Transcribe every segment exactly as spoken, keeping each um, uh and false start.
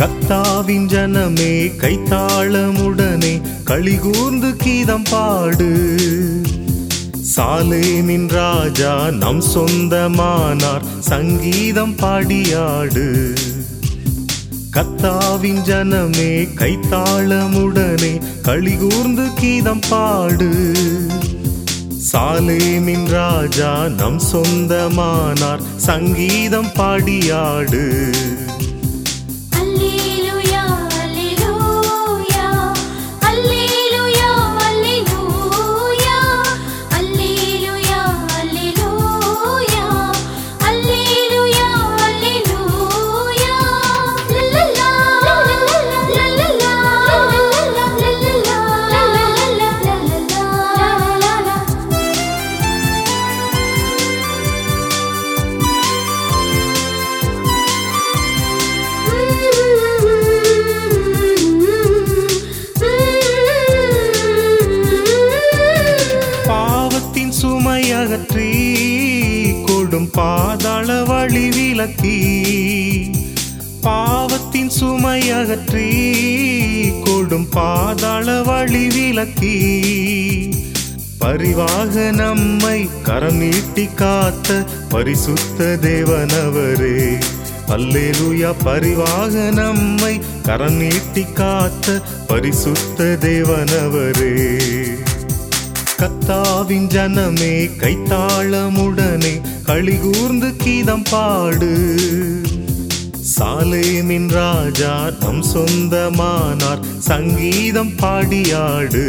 கர்த்தாவின் ஜனமே கைத்தாளமுடனே களிகூர்ந்து கீதம் பாடு. சாலேமின் ராஜா நம் சொந்தமானார், சங்கீதம் பாடியாடு. கர்த்தாவின் ஜனமே கைத்தாளமுடனே களிகூர்ந்து கீதம் பாடு. சாலேமின் ராஜா நம் சொந்தமானார், சங்கீதம் பாடியாடு. சுமையகற்றி கொடும் பாதாள வழி விலக்கி, பாவத்தின் சுமையகற்றி கொடும் பாதாள வழி விலக்கி, பரிவாக நம்மை கரம் நீட்டி காத்த பரிசுத்த தேவனவரே. அல்லேலூயா. பரிவாக நம்மை கரம் நீட்டி காத்த பரிசுத்த தேவனவரே. கர்த்தாவின் ஜனமே கைத்தாளமுடனே களிகூர்ந்து கீதம் பாடு. சாலேமின் ராஜா நம் சொந்தமானார், சங்கீதம் பாடியாடு.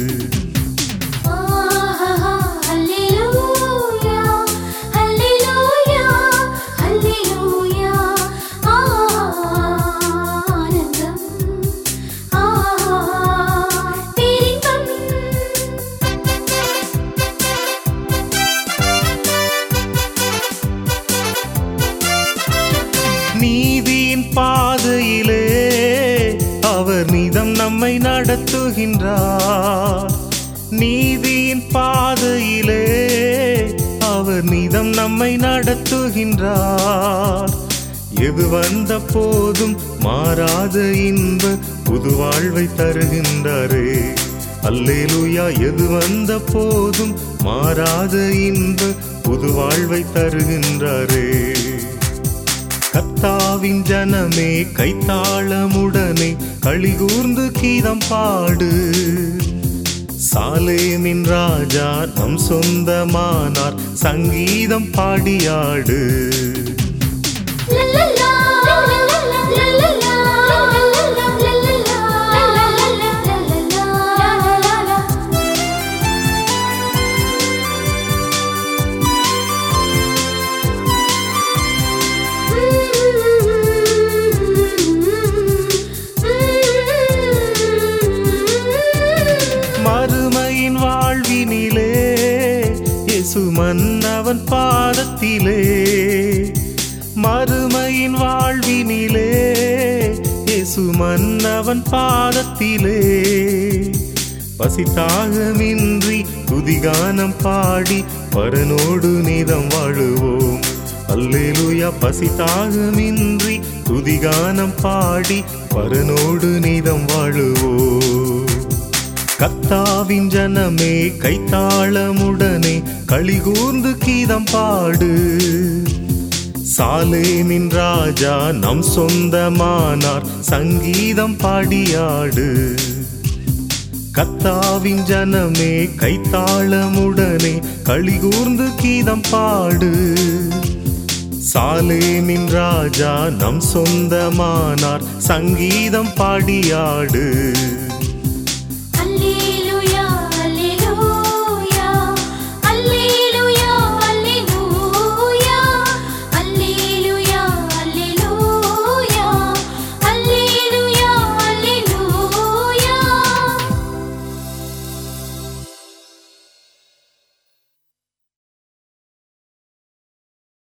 நீதியின் பாதையிலே அவர் நீதம் நம்மை நடத்துகின்றார். நீதியின் பாதையிலே அவர் நீதம் நம்மை நடத்துகின்றார். எது வந்த போதும் மாறாத இன்ப புது வாழ்வை தருகின்றாரே. அல்லேலூயா. எது வந்த போதும் மாறாத இன்ப புது வாழ்வை தருகின்றாரே. கர்த்தாவின் ஜனமே கைத்தாளமுடனே களிகூர்ந்து கீதம் பாடு. சாலேமின் ராஜா நம் சொந்தமானார், சங்கீதம் பாடியாடு. மறுமையின் வாழ்வினிலே இயேசு மன்னவன் பாதத்திலே. மறுமையின் வாழ்வினிலே இயேசு மன்னவன் பாதத்திலே. பசித்தாகமின்றி துதிகானம் பாடி பரனோடு நீதம் வாழுவோம். அல்லேலூயா. பசித்தாகமின்றி துதிகானம் பாடி பரனோடு நீதம் வாழுவோம். கர்த்தாவின் ஜனமே கைத்தாளமுடனே களிகூர்ந்து கீதம் பாடு. சாலேமின் ராஜா நம் சொந்தமானார், சங்கீதம் பாடியாடு. கர்த்தாவின் ஜனமே கைத்தாளமுடனே களிகூர்ந்து கீதம் பாடு. சாலேமின் ராஜா நம் சொந்தமானார், சங்கீதம் பாடியாடு.